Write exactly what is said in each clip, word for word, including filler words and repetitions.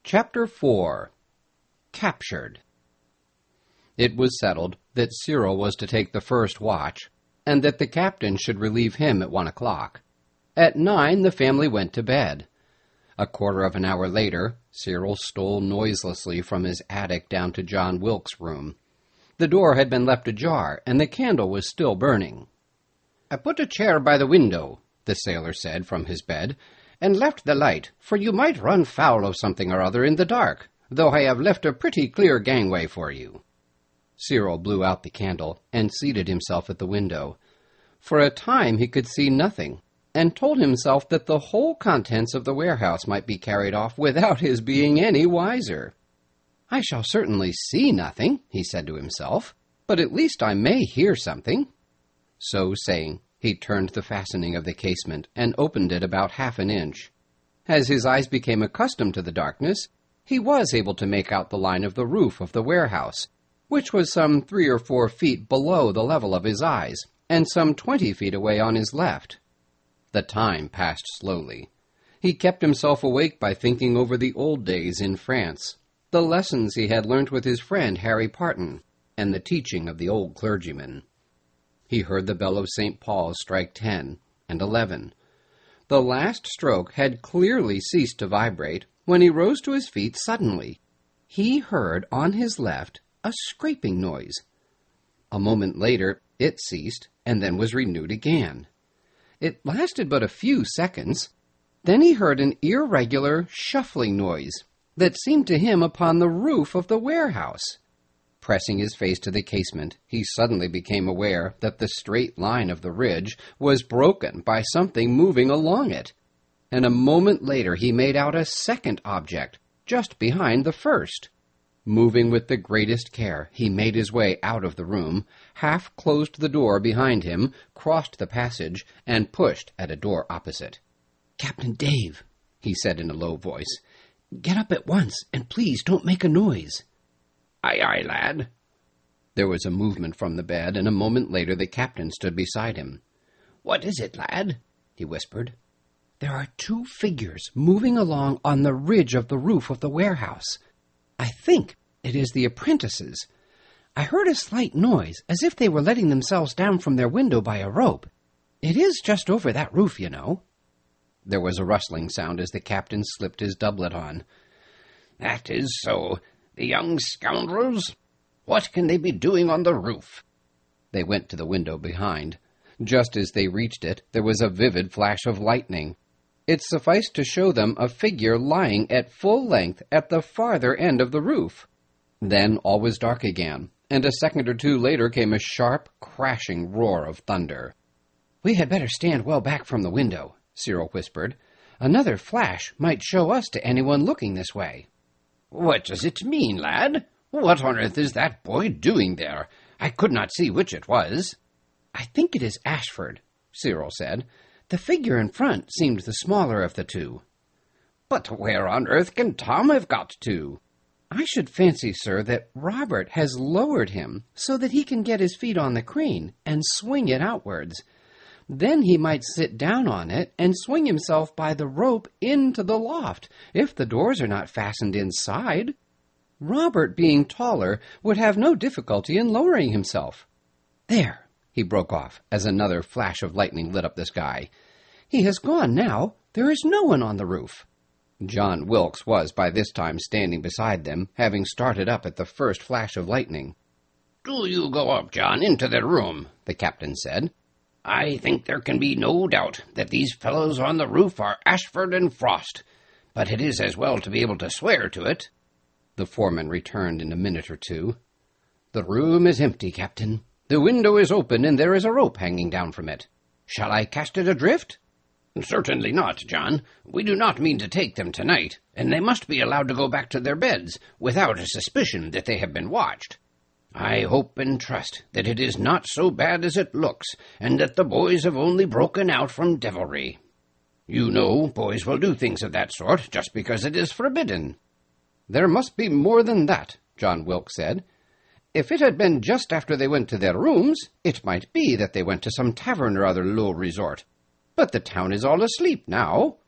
Chapter four. Captured. It was settled that Cyril was to take the first watch, and that the captain should relieve him at one o'clock. At nine the family went to bed. A quarter of an hour later, Cyril stole noiselessly from his attic down to John Wilkes' room. The door had been left ajar, and the candle was still burning. "I put a chair by the window," the sailor said from his bed, "and left the light, for you might run foul of something or other in the dark, though I have left a pretty clear gangway for you." Cyril blew out the candle and seated himself at the window. For a time he could see nothing, and told himself that the whole contents of the warehouse might be carried off without his being any wiser. "I shall certainly see nothing," he said to himself, "but at least I may hear something." So saying, he turned the fastening of the casement and opened it about half an inch. As his eyes became accustomed to the darkness, he was able to make out the line of the roof of the warehouse, which was some three or four feet below the level of his eyes, and some twenty feet away on his left. The time passed slowly. He kept himself awake by thinking over the old days in France, the lessons he had learnt with his friend Harry Parton, and the teaching of the old clergyman. He heard the bell of Saint Paul's strike ten and eleven. The last stroke had clearly ceased to vibrate when he rose to his feet suddenly. He heard on his left a scraping noise. A moment later it ceased and then was renewed again. It lasted but a few seconds. Then he heard an irregular, shuffling noise that seemed to him upon the roof of the warehouse. Pressing his face to the casement, he suddenly became aware that the straight line of the ridge was broken by something moving along it, and a moment later he made out a second object, just behind the first. Moving with the greatest care, he made his way out of the room, half closed the door behind him, crossed the passage, and pushed at a door opposite. "Captain Dave," he said in a low voice, "get up at once, and please don't make a noise." "Aye, aye, lad." There was a movement from the bed, and a moment later the captain stood beside him. "What is it, lad?" he whispered. "There are two figures moving along on the ridge of the roof of the warehouse. I think it is the apprentices. I heard a slight noise, as if they were letting themselves down from their window by a rope. It is just over that roof, you know." There was a rustling sound as the captain slipped his doublet on. "That is so. The young scoundrels! What can they be doing on the roof?" They went to the window behind. Just as they reached it, there was a vivid flash of lightning. It sufficed to show them a figure lying at full length at the farther end of the roof. Then all was dark again, and a second or two later came a sharp, crashing roar of thunder. "We had better stand well back from the window," Cyril whispered. "Another flash might show us to anyone looking this way." "What does it mean, lad? What on earth is that boy doing there? I could not see which it was." "I think it is Ashford," Cyril said. "The figure in front seemed the smaller of the two." "But where on earth can Tom have got to?" "I should fancy, sir, that Robert has lowered him so that he can get his feet on the crane and swing it outwards. Then he might sit down on it and swing himself by the rope into the loft, if the doors are not fastened inside. Robert, being taller, would have no difficulty in lowering himself. There," he broke off, as another flash of lightning lit up the sky. "He has gone now. There is no one on the roof." John Wilkes was by this time standing beside them, having started up at the first flash of lightning. "Do you go up, John, into the room," the captain said. "I think there can be no doubt that these fellows on the roof are Ashford and Frost, but it is as well to be able to swear to it." The foreman returned in a minute or two. "The room is empty, Captain. The window is open, and there is a rope hanging down from it. Shall I cast it adrift?" "Certainly not, John. We do not mean to take them tonight, and they must be allowed to go back to their beds without a suspicion that they have been watched. I hope and trust that it is not so bad as it looks, and that the boys have only broken out from devilry. You know, boys will do things of that sort just because it is forbidden." "There must be more than that," John Wilkes said. "If it had been just after they went to their rooms, it might be that they went to some tavern or other low resort. But the town is all asleep now."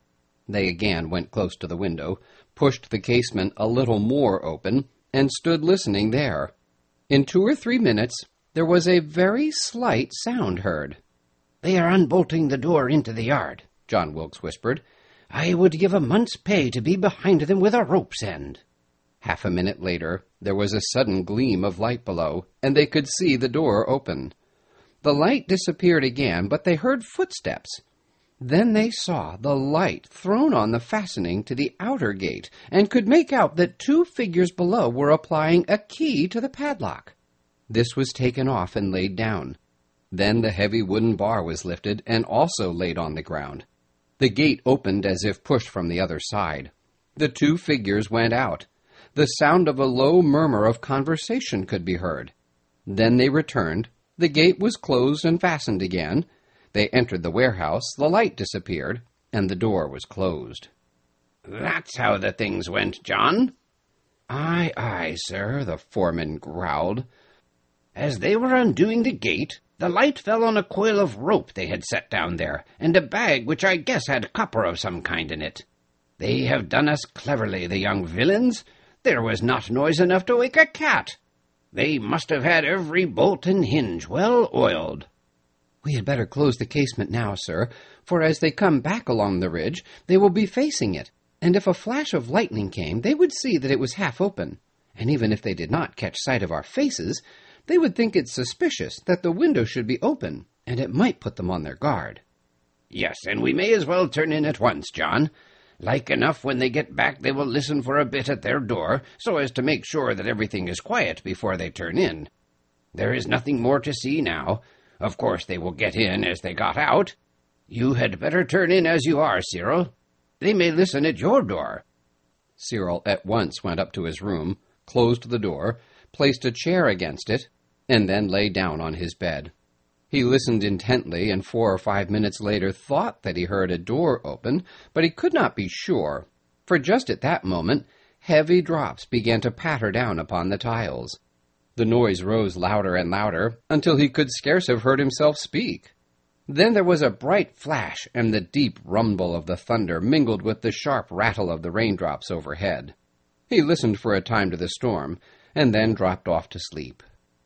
They again went close to the window, pushed the casement a little more open, and stood listening there. In two or three minutes there was a very slight sound heard. "They are unbolting the door into the yard," John Wilkes whispered. "I would give a month's pay to be behind them with a rope's end." Half a minute later there was a sudden gleam of light below, and they could see the door open. The light disappeared again, but they heard footsteps. Then they saw the light thrown on the fastening to the outer gate, and could make out that two figures below were applying a key to the padlock. This was taken off and laid down. Then the heavy wooden bar was lifted and also laid on the ground. The gate opened as if pushed from the other side. The two figures went out. The sound of a low murmur of conversation could be heard. Then they returned. The gate was closed and fastened again. They entered the warehouse, the light disappeared, and the door was closed. "That's how the things went, John." "Aye, aye, sir," the foreman growled. "As they were undoing the gate, the light fell on a coil of rope they had set down there, and a bag which I guess had copper of some kind in it. They have done us cleverly, the young villains. There was not noise enough to wake a cat. They must have had every bolt and hinge well oiled." "We had better close the casement now, sir, for as they come back along the ridge, they will be facing it, and if a flash of lightning came, they would see that it was half open, and even if they did not catch sight of our faces, they would think it suspicious that the window should be open, and it might put them on their guard." "Yes, and we may as well turn in at once, John. Like enough when they get back they will listen for a bit at their door, so as to make sure that everything is quiet before they turn in. There is nothing more to see now. Of course they will get in as they got out. You had better turn in as you are, Cyril. They may listen at your door." Cyril at once went up to his room, closed the door, placed a chair against it, and then lay down on his bed. He listened intently, and four or five minutes later thought that he heard a door open, but he could not be sure, for just at that moment heavy drops began to patter down upon the tiles. The noise rose louder and louder, until he could scarce have heard himself speak. Then there was a bright flash, and the deep rumble of the thunder mingled with the sharp rattle of the raindrops overhead. He listened for a time to the storm, and then dropped off to sleep.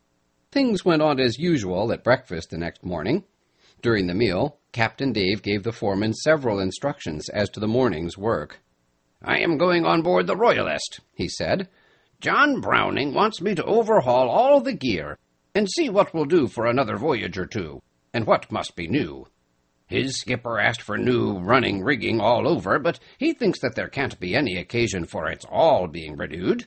Things went on as usual at breakfast the next morning. During the meal, Captain Dave gave the foreman several instructions as to the morning's work. "I am going on board the Royalist," he said. "John Browning wants me to overhaul all the gear, and see what will do for another voyage or two, and what must be new. His skipper asked for new running rigging all over, but he thinks that there can't be any occasion for its all being renewed.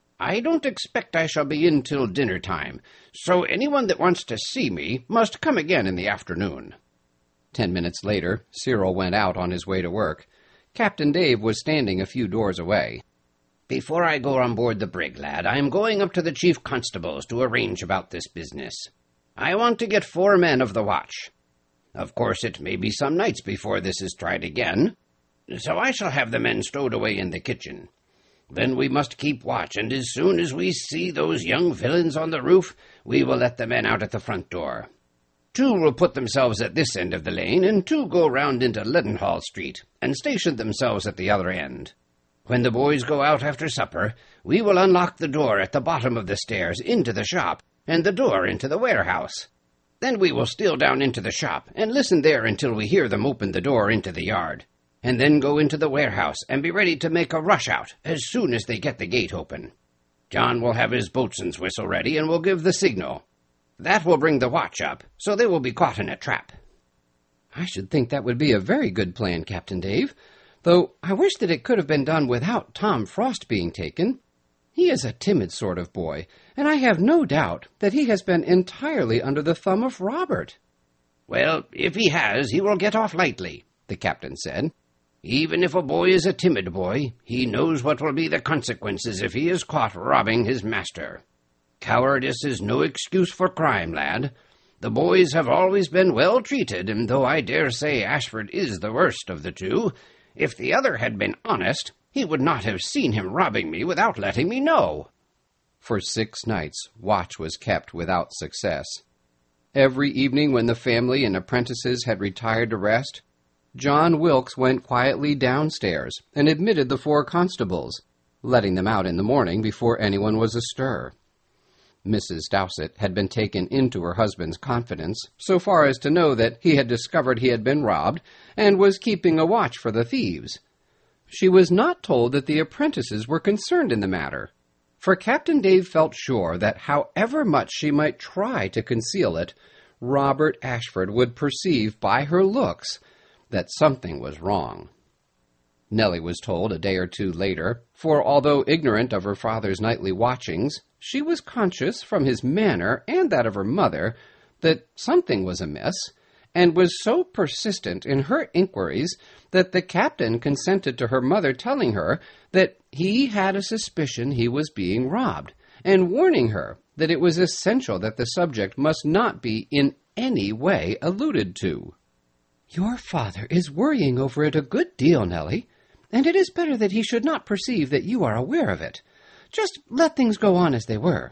I don't expect I shall be in till dinner time, so anyone that wants to see me must come again in the afternoon." Ten minutes later, Cyril went out on his way to work. Captain Dave was standing a few doors away. "Before I go on board the brig, lad, I am going up to the chief constable's to arrange about this business. I want to get four men of the watch. Of course, it may be some nights before this is tried again, so I shall have the men stowed away in the kitchen. Then we must keep watch, and as soon as we see those young villains on the roof, we will let the men out at the front door. Two will put themselves at this end of the lane, and two go round into Leadenhall Street, and station themselves at the other end. When the boys go out after supper, we will unlock the door at the bottom of the stairs into the shop, and the door into the warehouse. Then we will steal down into the shop, and listen there until we hear them open the door into the yard, and then go into the warehouse and be ready to make a rush out as soon as they get the gate open. John will have his boatswain's whistle ready and will give the signal. That will bring the watch up, so they will be caught in a trap." "I should think that would be a very good plan, Captain Dave, though I wish that it could have been done without Tom Frost being taken. He is a timid sort of boy, and I have no doubt that he has been entirely under the thumb of Robert." "Well, if he has, he will get off lightly," the captain said. "Even if a boy is a timid boy, he knows what will be the consequences if he is caught robbing his master. Cowardice is no excuse for crime, lad. The boys have always been well treated, and though I dare say Ashford is the worst of the two, if the other had been honest, he would not have seen him robbing me without letting me know." For six nights, watch was kept without success. Every evening when the family and apprentices had retired to rest, John Wilkes went quietly downstairs and admitted the four constables, letting them out in the morning before anyone was astir. Missus Dowsett had been taken into her husband's confidence so far as to know that he had discovered he had been robbed and was keeping a watch for the thieves. She was not told that the apprentices were concerned in the matter, for Captain Dave felt sure that however much she might try to conceal it, Robert Ashford would perceive by her looks that something was wrong. Nellie was told a day or two later, for although ignorant of her father's nightly watchings, she was conscious from his manner and that of her mother that something was amiss, and was so persistent in her inquiries that the captain consented to her mother telling her that he had a suspicion he was being robbed, and warning her that it was essential that the subject must not be in any way alluded to. "Your father is worrying over it a good deal, Nellie, and it is better that he should not perceive that you are aware of it. Just let things go on as they were."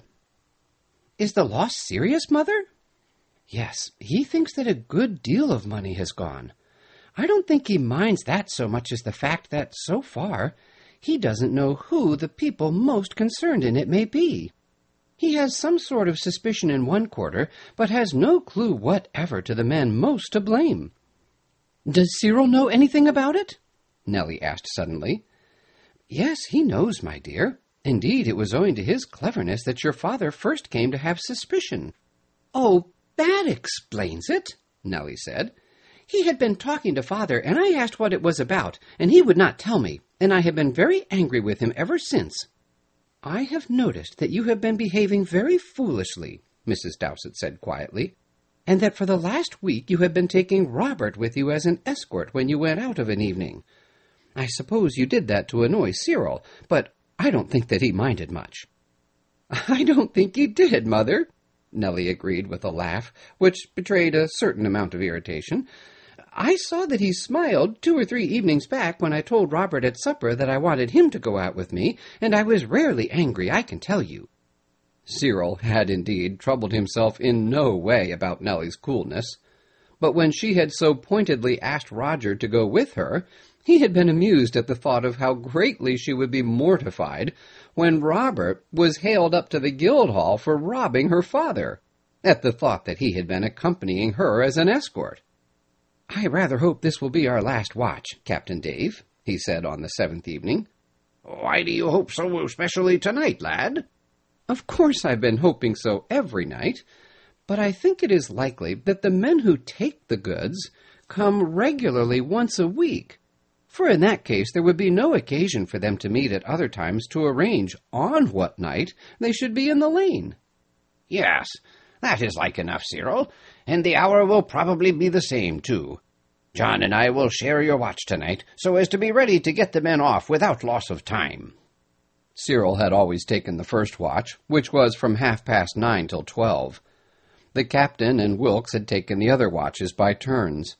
"Is the loss serious, Mother?" "Yes, he thinks that a good deal of money has gone. I don't think he minds that so much as the fact that, so far, he doesn't know who the people most concerned in it may be. He has some sort of suspicion in one quarter, but has no clue whatever to the men most to blame." "Does Cyril know anything about it?" Nellie asked suddenly. "Yes, he knows, my dear. Indeed, it was owing to his cleverness that your father first came to have suspicion." "Oh, that explains it," Nellie said. "He had been talking to Father, and I asked what it was about, and he would not tell me, and I have been very angry with him ever since." "I have noticed that you have been behaving very foolishly," Missus Dowsett said quietly, "and that for the last week you have been taking Robert with you as an escort when you went out of an evening. I suppose you did that to annoy Cyril, but I don't think that he minded much." "I don't think he did, Mother," Nellie agreed with a laugh, which betrayed a certain amount of irritation. "I saw that he smiled two or three evenings back when I told Robert at supper that I wanted him to go out with me, and I was rarely angry, I can tell you." Cyril had indeed troubled himself in no way about Nellie's coolness, but when she had so pointedly asked Roger to go with her, he had been amused at the thought of how greatly she would be mortified when Robert was hailed up to the Guildhall for robbing her father, at the thought that he had been accompanying her as an escort. "I rather hope this will be our last watch, Captain Dave," he said on the seventh evening. "Why do you hope so especially tonight, lad?" "Of course I've been hoping so every night, but I think it is likely that the men who take the goods come regularly once a week, for in that case there would be no occasion for them to meet at other times to arrange on what night they should be in the lane." "Yes, that is like enough, Cyril, and the hour will probably be the same, too. John and I will share your watch tonight, so as to be ready to get the men off without loss of time." Cyril had always taken the first watch, which was from half-past nine till twelve. The captain and Wilkes had taken the other watches by turns.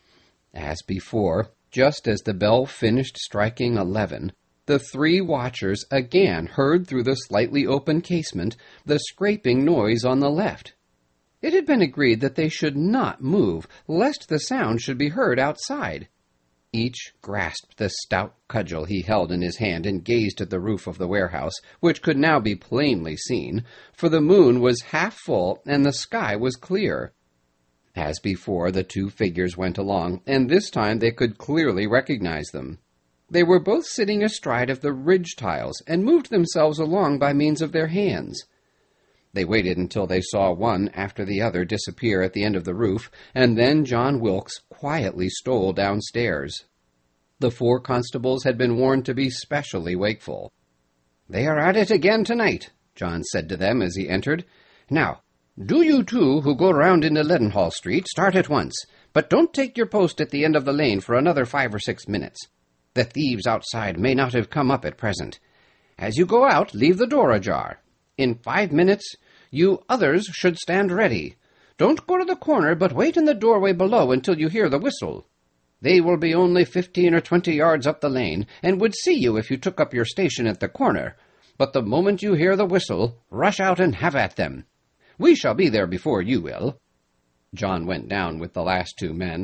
As before, just as the bell finished striking eleven, the three watchers again heard through the slightly open casement the scraping noise on the left. It had been agreed that they should not move, lest the sound should be heard outside. Each grasped the stout cudgel he held in his hand and gazed at the roof of the warehouse, which could now be plainly seen, for the moon was half full and the sky was clear. As before, the two figures went along, and this time they could clearly recognize them. They were both sitting astride of the ridge tiles, and moved themselves along by means of their hands. They waited until they saw one after the other disappear at the end of the roof, and then John Wilkes quietly stole downstairs. The four constables had been warned to be specially wakeful. "They are at it again tonight," John said to them as he entered. "Now, do you two who go round into Leadenhall Street start at once, but don't take your post at the end of the lane for another five or six minutes. The thieves outside may not have come up at present. As you go out, leave the door ajar. In five minutes, you others should stand ready. Don't go to the corner, but wait in the doorway below until you hear the whistle. They will be only fifteen or twenty yards up the lane, and would see you if you took up your station at the corner. But the moment you hear the whistle, rush out and have at them. We shall be there before you will." John went down with the last two men,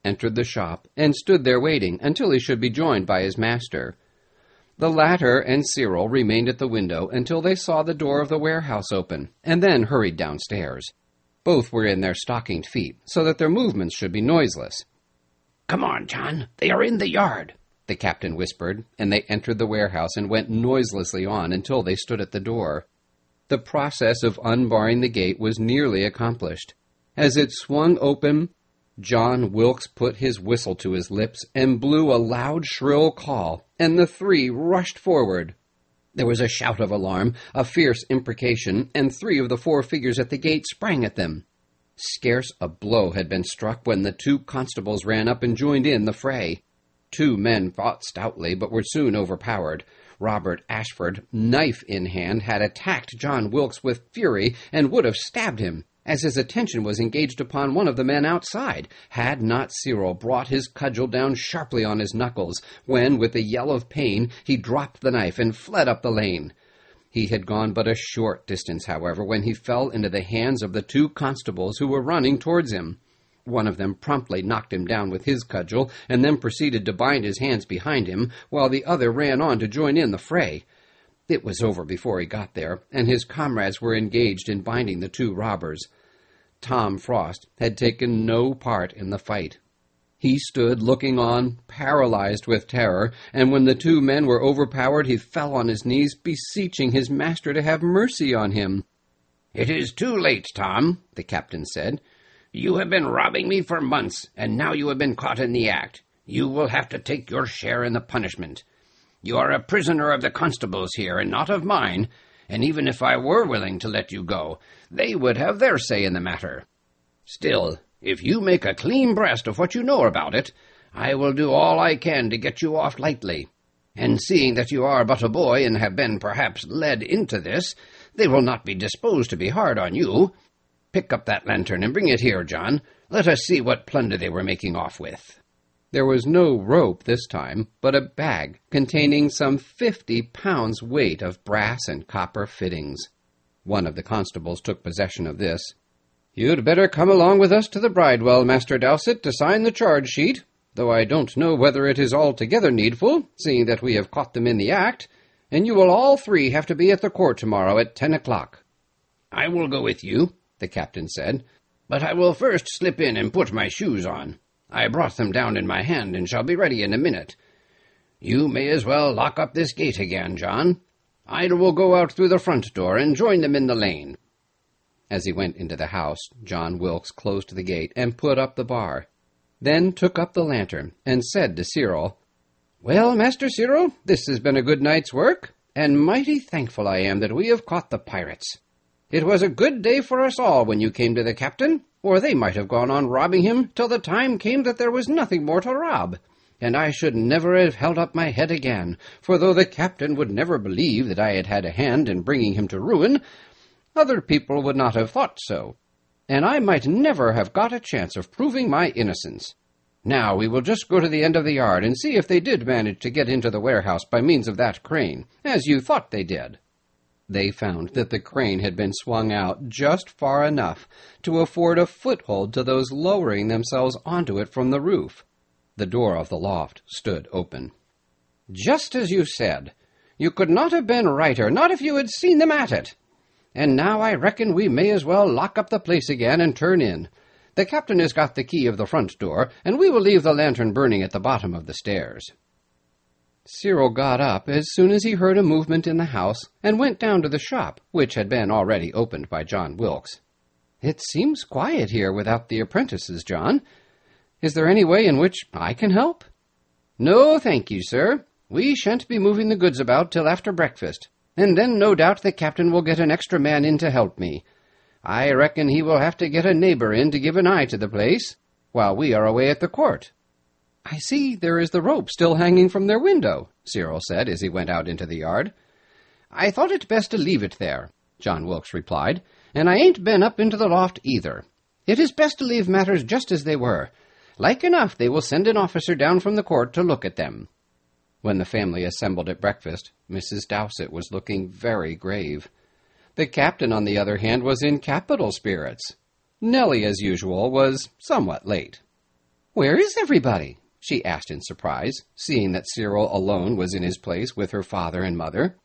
entered the shop and stood there waiting until he should be joined by his master. The latter and Cyril remained at the window until they saw the door of the warehouse open, and then hurried downstairs. Both were in their stockinged feet, so that their movements should be noiseless. "Come on, John. They are in the yard," the captain whispered, and they entered the warehouse and went noiselessly on until they stood at the door. The process of unbarring the gate was nearly accomplished. As it swung open, John Wilkes put his whistle to his lips and blew a loud, shrill call, and the three rushed forward. There was a shout of alarm, a fierce imprecation, and three of the four figures at the gate sprang at them. Scarce a blow had been struck when the two constables ran up and joined in the fray. Two men fought stoutly, but were soon overpowered. Robert Ashford, knife in hand, had attacked John Wilkes with fury and would have stabbed him, as his attention was engaged upon one of the men outside, had not Cyril brought his cudgel down sharply on his knuckles, when, with a yell of pain, he dropped the knife and fled up the lane. He had gone but a short distance, however, when he fell into the hands of the two constables who were running towards him. One of them promptly knocked him down with his cudgel, and then proceeded to bind his hands behind him, while the other ran on to join in the fray. It was over before he got there, and his comrades were engaged in binding the two robbers. Tom Frost had taken no part in the fight. He stood looking on, paralyzed with terror, and when the two men were overpowered, he fell on his knees, beseeching his master to have mercy on him. "It is too late, Tom," the captain said. "You have been robbing me for months, and now you have been caught in the act. You will have to take your share in the punishment. You are a prisoner of the constables here, and not of mine, and even if I were willing to let you go, they would have their say in the matter. Still, if you make a clean breast of what you know about it, I will do all I can to get you off lightly. And seeing that you are but a boy and have been perhaps led into this, they will not be disposed to be hard on you. Pick up that lantern and bring it here, John. Let us see what plunder they were making off with." There was no rope this time, but a bag containing some fifty pounds weight of brass and copper fittings. One of the constables took possession of this. "You'd better come along with us to the Bridewell, Master Dowsett, to sign the charge sheet, though I don't know whether it is altogether needful, seeing that we have caught them in the act, and you will all three have to be at the court tomorrow at ten o'clock." "I will go with you," the captain said, "but I will first slip in and put my shoes on. I brought them down in my hand and shall be ready in a minute. You may as well lock up this gate again, John. I will go out through the front door and join them in the lane." As he went into the house, John Wilkes closed the gate and put up the bar, then took up the lantern and said to Cyril, "Well, Master Cyril, this has been a good night's work, and mighty thankful I am that we have caught the pirates. It was a good day for us all when you came to the captain, or they might have gone on robbing him till the time came that there was nothing more to rob, and I should never have held up my head again, for though the captain would never believe that I had had a hand in bringing him to ruin, other people would not have thought so, and I might never have got a chance of proving my innocence. Now we will just go to the end of the yard and see if they did manage to get into the warehouse by means of that crane, as you thought they did." They found that the crane had been swung out just far enough to afford a foothold to those lowering themselves onto it from the roof. The door of the loft stood open. "Just as you said. You could not have been righter, not if you had seen them at it. And now I reckon we may as well lock up the place again and turn in. The captain has got the key of the front door, and we will leave the lantern burning at the bottom of the stairs." Cyril got up as soon as he heard a movement in the house and went down to the shop, which had been already opened by John Wilkes. "It seems quiet here without the apprentices, John. Is there any way in which I can help?" "No, thank you, sir. We shan't be moving the goods about till after breakfast, and then no doubt the captain will get an extra man in to help me. I reckon he will have to get a neighbor in to give an eye to the place, while we are away at the court." "I see there is the rope still hanging from their window," Cyril said as he went out into the yard. "I thought it best to leave it there," John Wilkes replied, "and I ain't been up into the loft either. It is best to leave matters just as they were. Like enough they will send an officer down from the court to look at them." When the family assembled at breakfast, Missus Dowsett was looking very grave. The captain, on the other hand, was in capital spirits. Nellie, as usual, was somewhat late. Where is everybody?" she asked in surprise, seeing that Cyril alone was in his place with her father and mother.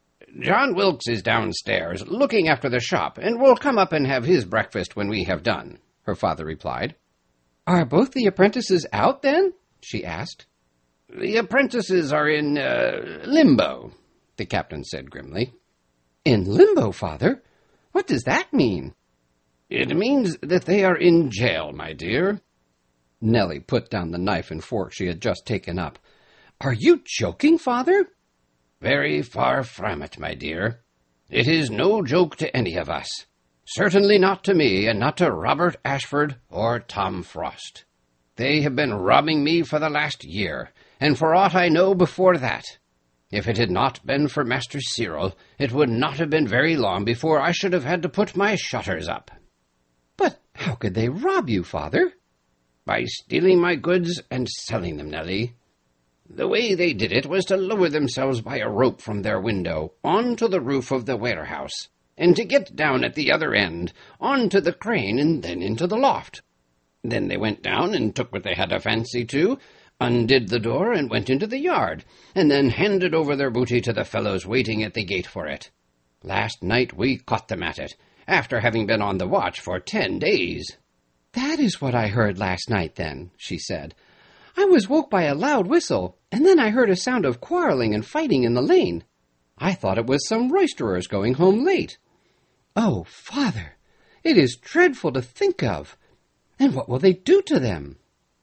"John Wilkes is downstairs, looking after the shop, and will come up and have his breakfast when we have done," her father replied. "Are both the apprentices out, then?" she asked. "The apprentices are in, uh, limbo," the captain said grimly. "In limbo, father? What does that mean?" "It means that they are in jail, my dear." Nellie put down the knife and fork she had just taken up. "Are you joking, father?" "Very far from it, my dear. It is no joke to any of us. Certainly not to me, and not to Robert Ashford or Tom Frost. They have been robbing me for the last year, and for aught I know before that. If it had not been for Master Cyril, it would not have been very long before I should have had to put my shutters up." "But how could they rob you, father?" "By stealing my goods and selling them, Nellie. The way they did it was to lower themselves by a rope from their window onto the roof of the warehouse, and to get down at the other end, onto the crane, and then into the loft. Then they went down and took what they had a fancy to, undid the door and went into the yard, and then handed over their booty to the fellows waiting at the gate for it. Last night we caught them at it, after having been on the watch for ten days. "That is what I heard last night, then," she said. "I was woke by a loud whistle, and then I heard a sound of quarreling and fighting in the lane. I thought it was some roisterers going home late. Oh, father, it is dreadful to think of. And what will they do to them?"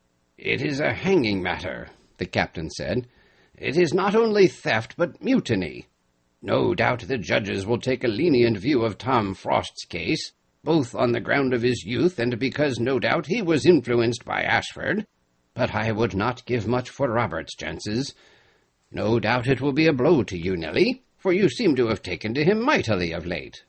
"It is a hanging matter," the captain said. "It is not only theft, but mutiny. No doubt the judges will take a lenient view of Tom Frost's case, both on the ground of his youth and because no doubt he was influenced by Ashford. But I would not give much for Robert's chances. No doubt it will be a blow to you, Nellie, for you seem to have taken to him mightily of late."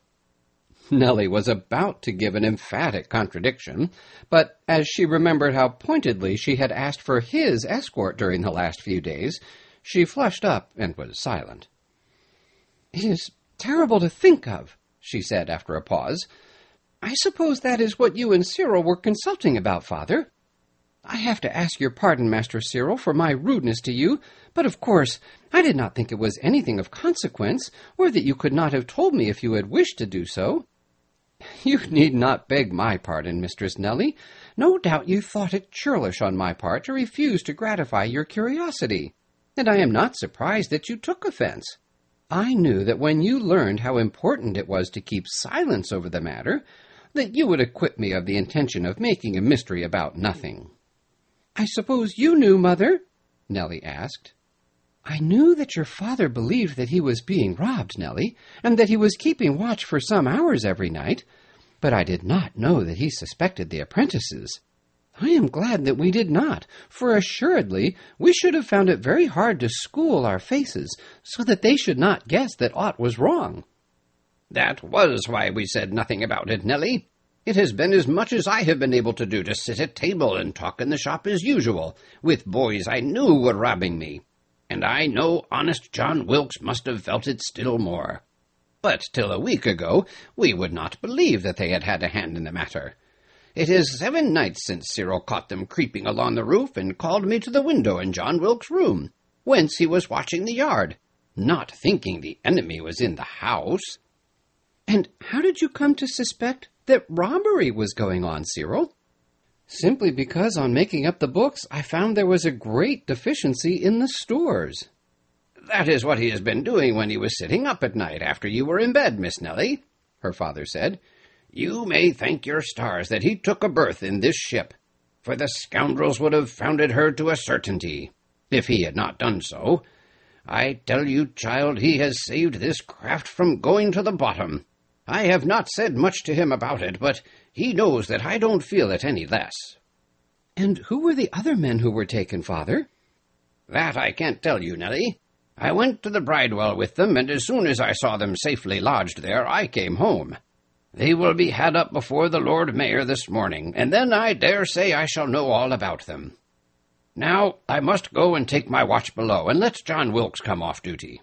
Nellie was about to give an emphatic contradiction, but as she remembered how pointedly she had asked for his escort during the last few days, she flushed up and was silent. "It is terrible to think of," she said after a pause. "I suppose that is what you and Cyril were consulting about, father. I have to ask your pardon, Master Cyril, for my rudeness to you, but of course I did not think it was anything of consequence, or that you could not have told me if you had wished to do so." "You need not beg my pardon, Mistress Nellie. No doubt you thought it churlish on my part to refuse to gratify your curiosity, and I am not surprised that you took offense. I knew that when you learned how important it was to keep silence over the matter, that you would acquit me of the intention of making a mystery about nothing." "I suppose you knew, mother?" Nellie asked. "I knew that your father believed that he was being robbed, Nellie, and that he was keeping watch for some hours every night, but I did not know that he suspected the apprentices. I am glad that we did not, for assuredly we should have found it very hard to school our faces so that they should not guess that aught was wrong." "That was why we said nothing about it, Nellie. It has been as much as I have been able to do to sit at table and talk in the shop as usual, with boys I knew were robbing me. And I know honest John Wilkes must have felt it still more. But till a week ago we would not believe that they had had a hand in the matter. It is seven nights since Cyril caught them creeping along the roof and called me to the window in John Wilkes' room, whence he was watching the yard, not thinking the enemy was in the house." "And how did you come to suspect that robbery was going on, Cyril?" "Simply because on making up the books I found there was a great deficiency in the stores." "That is what he has been doing when he was sitting up at night after you were in bed, Miss Nellie," her father said. "You may thank your stars that he took a berth in this ship, for the scoundrels would have founded her to a certainty, if he had not done so. I tell you, child, he has saved this craft from going to the bottom. I have not said much to him about it, but he knows that I don't feel it any less." "And who were the other men who were taken, father?" "That I can't tell you, Nellie. I went to the Bridewell with them, and as soon as I saw them safely lodged there, I came home. They will be had up before the Lord Mayor this morning, and then I dare say I shall know all about them. Now I must go and take my watch below, and let John Wilkes come off duty."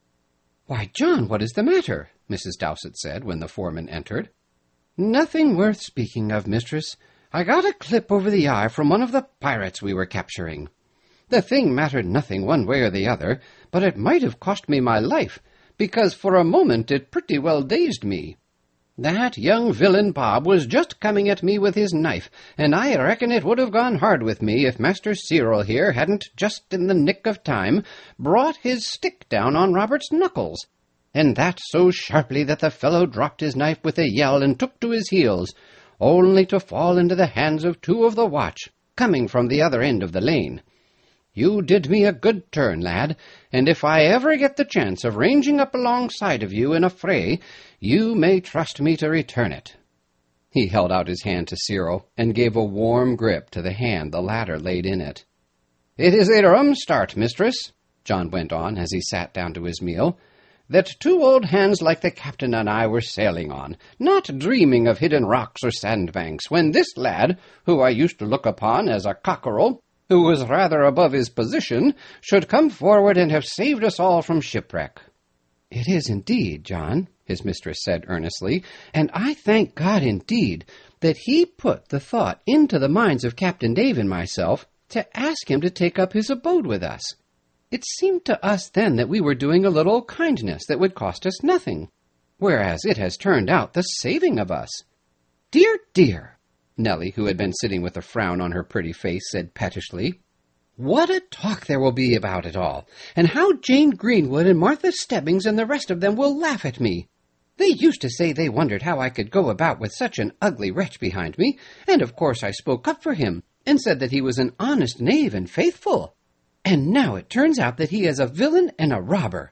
"Why, John, what is the matter?" Missus Dowsett said when the foreman entered. "Nothing worth speaking of, mistress. I got a clip over the eye from one of the pirates we were capturing. The thing mattered nothing one way or the other, but it might have cost me my life, because for a moment it pretty well dazed me. That young villain Bob was just coming at me with his knife, and I reckon it would have gone hard with me if Master Cyril here hadn't, just in the nick of time, brought his stick down on Robert's knuckles, and that so sharply that the fellow dropped his knife with a yell and took to his heels, only to fall into the hands of two of the watch, coming from the other end of the lane. You did me a good turn, lad, and if I ever get the chance of ranging up alongside of you in a fray, you may trust me to return it." He held out his hand to Cyril, and gave a warm grip to the hand the latter laid in it. "It is a rum start, mistress," John went on as he sat down to his meal, "that two old hands like the captain and I were sailing on, not dreaming of hidden rocks or sandbanks, when this lad, who I used to look upon as a cockerel, who was rather above his position, should come forward and have saved us all from shipwreck." "It is indeed, John," his mistress said earnestly, "and I thank God indeed that he put the thought into the minds of Captain Dave and myself to ask him to take up his abode with us. It seemed to us then that we were doing a little kindness that would cost us nothing, whereas it has turned out the saving of us. Dear, dear!" Nellie, who had been sitting with a frown on her pretty face, said pettishly, "What a talk there will be about it all, and how Jane Greenwood and Martha Stebbings and the rest of them will laugh at me. They used to say they wondered how I could go about with such an ugly wretch behind me, and of course I spoke up for him, and said that he was an honest knave and faithful. And now it turns out that he is a villain and a robber.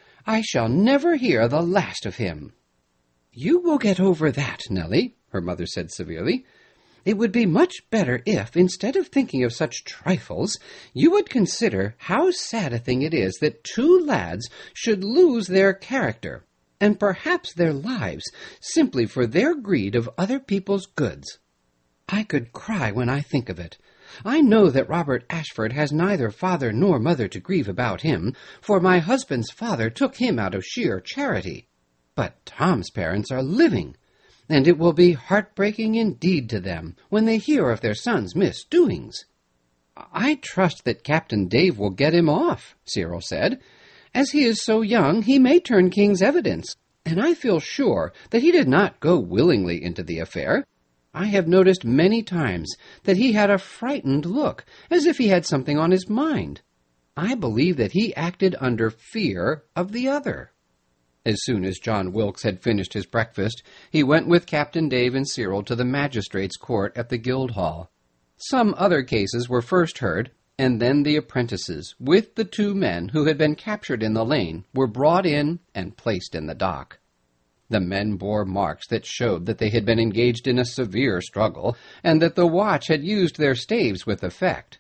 I shall never hear the last of him." "You will get over that, Nellie," her mother said severely. "It would be much better if, instead of thinking of such trifles, you would consider how sad a thing it is that two lads should lose their character, and perhaps their lives, simply for their greed of other people's goods. I could cry when I think of it. I know that Robert Ashford has neither father nor mother to grieve about him, for my husband's father took him out of sheer charity. But Tom's parents are living, and it will be heartbreaking indeed to them when they hear of their son's misdoings." "I trust that Captain Dave will get him off," Cyril said. "As he is so young, he may turn king's evidence, and I feel sure that he did not go willingly into the affair. I have noticed many times that he had a frightened look, as if he had something on his mind. I believe that he acted under fear of the other." As soon as John Wilkes had finished his breakfast, he went with Captain Dave and Cyril to the magistrate's court at the Guildhall. Some other cases were first heard, and then the apprentices, with the two men who had been captured in the lane, were brought in and placed in the dock. The men bore marks that showed that they had been engaged in a severe struggle, and that the watch had used their staves with effect.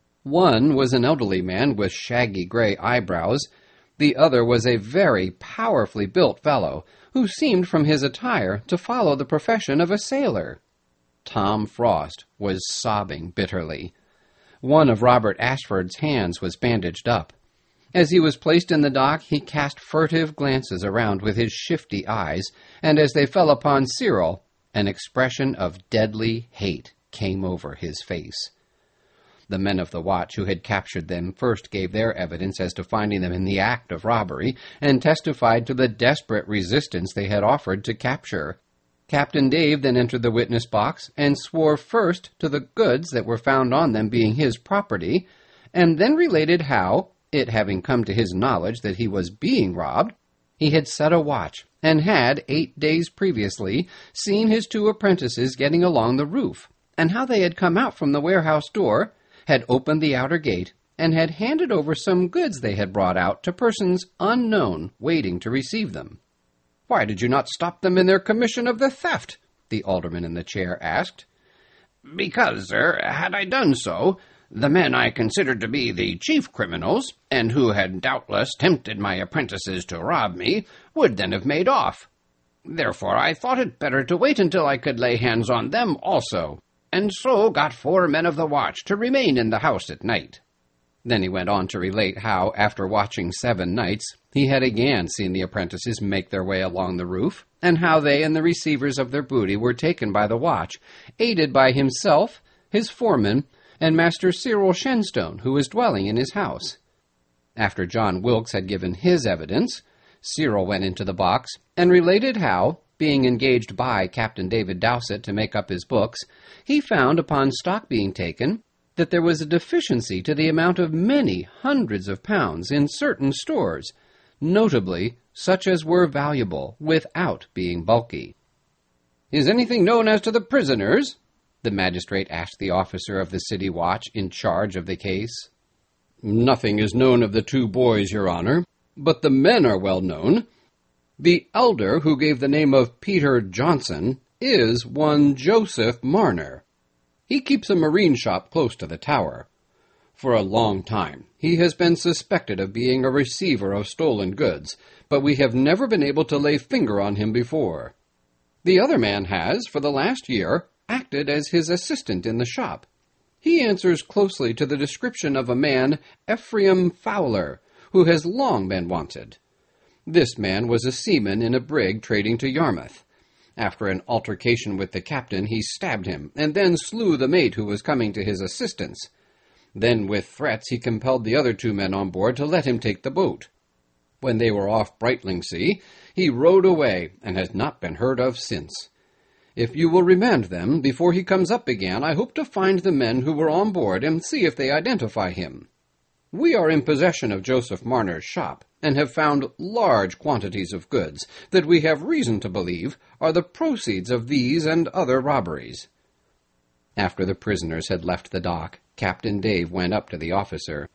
One was an elderly man with shaggy gray eyebrows. The other was a very powerfully built fellow, who seemed from his attire to follow the profession of a sailor. Tom Frost was sobbing bitterly. One of Robert Ashford's hands was bandaged up. As he was placed in the dock, he cast furtive glances around with his shifty eyes, and as they fell upon Cyril, an expression of deadly hate came over his face. The men of the watch who had captured them first gave their evidence as to finding them in the act of robbery, and testified to the desperate resistance they had offered to capture. Captain Dave then entered the witness box, and swore first to the goods that were found on them being his property, and then related how, it having come to his knowledge that he was being robbed, he had set a watch, and had, eight days previously, seen his two apprentices getting along the roof, and how they had come out from the warehouse door, had opened the outer gate, and had handed over some goods they had brought out to persons unknown waiting to receive them. "Why did you not stop them in their commission of the theft?" the alderman in the chair asked. "Because, sir, had I done so, the men I considered to be the chief criminals, and who had doubtless tempted my apprentices to rob me, would then have made off. Therefore I thought it better to wait until I could lay hands on them also, and so got four men of the watch to remain in the house at night." Then he went on to relate how, after watching seven nights, He had again seen the apprentices make their way along the roof, and how they and the receivers of their booty were taken by the watch, aided by himself, his foreman, and Master Cyril Shenstone, who was dwelling in his house. After John Wilkes had given his evidence, Cyril went into the box and related how, being engaged by Captain David Dowsett to make up his books, he found, upon stock being taken, that there was a deficiency to the amount of many hundreds of pounds in certain stores, notably such as were valuable without being bulky. "Is anything known as to the prisoners?" the magistrate asked the officer of the city watch in charge of the case. "Nothing is known of the two boys, Your Honor, but the men are well known. The elder, who gave the name of Peter Johnson, is one Joseph Marner. He keeps a marine shop close to the tower. For a long time he has been suspected of being a receiver of stolen goods, but we have never been able to lay finger on him before. The other man has, for the last year, acted as his assistant in the shop. He answers closely to the description of a man, Ephraim Fowler, who has long been wanted. This man was a seaman in a brig trading to Yarmouth. After an altercation with the captain, he stabbed him, and then slew the mate who was coming to his assistance. Then, with threats, he compelled the other two men on board to let him take the boat. When they were off Brightlingsea, he rowed away, and has not been heard of since. If you will remand them, before he comes up again, I hope to find the men who were on board, and see if they identify him. We are in possession of Joseph Marner's shop, and have found large quantities of goods that we have reason to believe are the proceeds of these and other robberies." After the prisoners had left the dock, Captain Dave went up to the officer.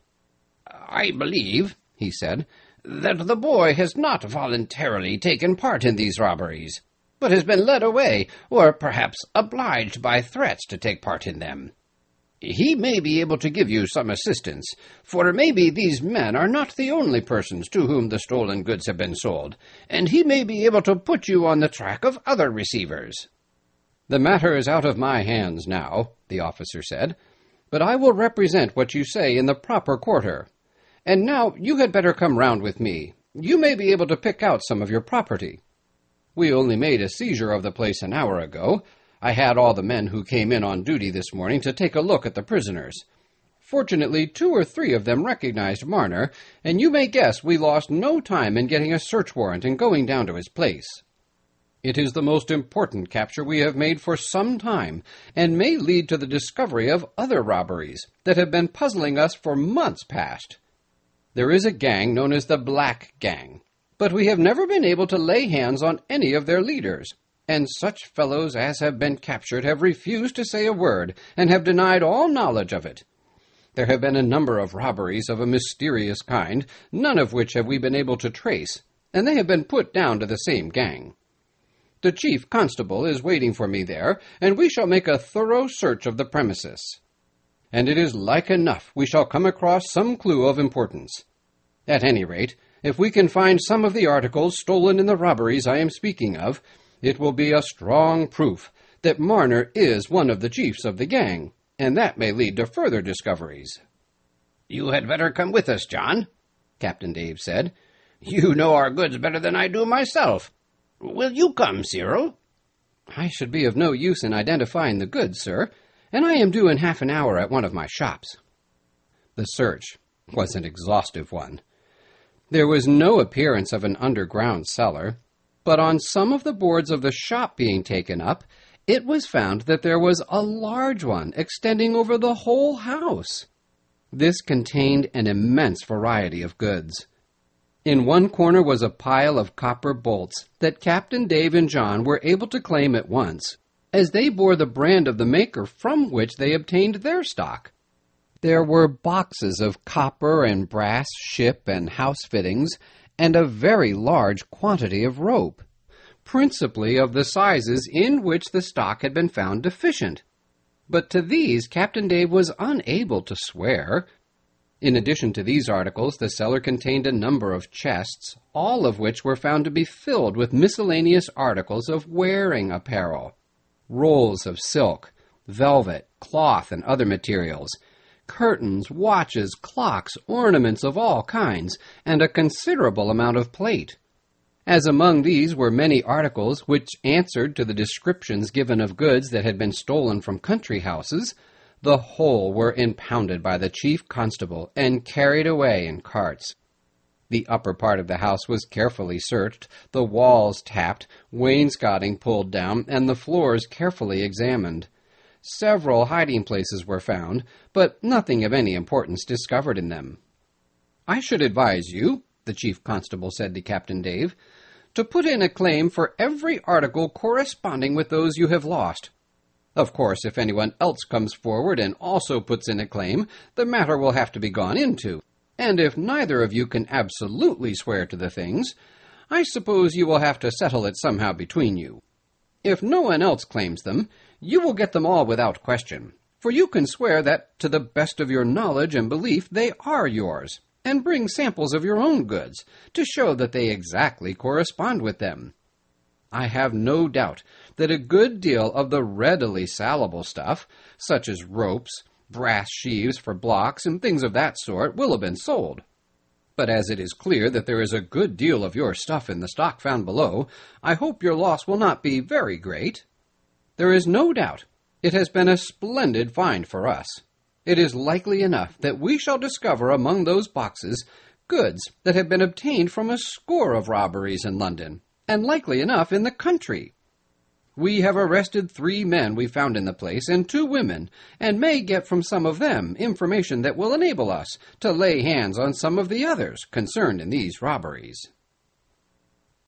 "I believe," he said, "that the boy has not voluntarily taken part in these robberies, but has been led away, or perhaps obliged by threats to take part in them. He may be able to give you some assistance, for maybe these men are not the only persons to whom the stolen goods have been sold, and he may be able to put you on the track of other receivers." "The matter is out of my hands now," the officer said, "but I will represent what you say in the proper quarter. And now you had better come round with me. You may be able to pick out some of your property. We only made a seizure of the place an hour ago. I had all the men who came in on duty this morning to take a look at the prisoners. Fortunately, two or three of them recognized Marner, and you may guess we lost no time in getting a search warrant and going down to his place. It is the most important capture we have made for some time, and may lead to the discovery of other robberies that have been puzzling us for months past. There is a gang known as the Black Gang, but we have never been able to lay hands on any of their leaders, and such fellows as have been captured have refused to say a word, and have denied all knowledge of it. There have been a number of robberies of a mysterious kind, none of which have we been able to trace, and they have been put down to the same gang. The chief constable is waiting for me there, and we shall make a thorough search of the premises. And it is like enough we shall come across some clue of importance. At any rate, if we can find some of the articles stolen in the robberies I am speaking of, it will be a strong proof that Marner is one of the chiefs of the gang, and that may lead to further discoveries." "You had better come with us, John," Captain Dave said. "You know our goods better than I do myself. Will you come, Cyril?" "I should be of no use in identifying the goods, sir, and I am due in half an hour at one of my shops." The search was an exhaustive one. There was no appearance of an underground cellar, but on some of the boards of the shop being taken up, it was found that there was a large one extending over the whole house. This contained an immense variety of goods. In one corner was a pile of copper bolts that Captain Dave and John were able to claim at once, as they bore the brand of the maker from which they obtained their stock. There were boxes of copper and brass ship and house fittings, and a very large quantity of rope, principally of the sizes in which the stock had been found deficient. But to these Captain Dave was unable to swear. In addition to these articles, the cellar contained a number of chests, all of which were found to be filled with miscellaneous articles of wearing apparel, rolls of silk, velvet, cloth, and other materials, curtains, watches, clocks, ornaments of all kinds, and a considerable amount of plate. As among these were many articles which answered to the descriptions given of goods that had been stolen from country houses, the whole were impounded by the chief constable and carried away in carts. The upper part of the house was carefully searched, the walls tapped, wainscoting pulled down, and the floors carefully examined. Several hiding places were found, but nothing of any importance discovered in them. "I should advise you," the chief constable said to Captain Dave, "to put in a claim for every article corresponding with those you have lost. Of course, if anyone else comes forward and also puts in a claim, the matter will have to be gone into, and if neither of you can absolutely swear to the things, I suppose you will have to settle it somehow between you. If no one else claims them, you will get them all without question, for you can swear that, to the best of your knowledge and belief, they are yours, and bring samples of your own goods to show that they exactly correspond with them. I have no doubt that a good deal of the readily salable stuff, such as ropes, brass sheaves for blocks, and things of that sort, will have been sold. But as it is clear that there is a good deal of your stuff in the stock found below, I hope your loss will not be very great. There is no doubt it has been a splendid find for us. It is likely enough that we shall discover among those boxes goods that have been obtained from a score of robberies in London, and likely enough in the country. We have arrested three men we found in the place and two women, and may get from some of them information that will enable us to lay hands on some of the others concerned in these robberies."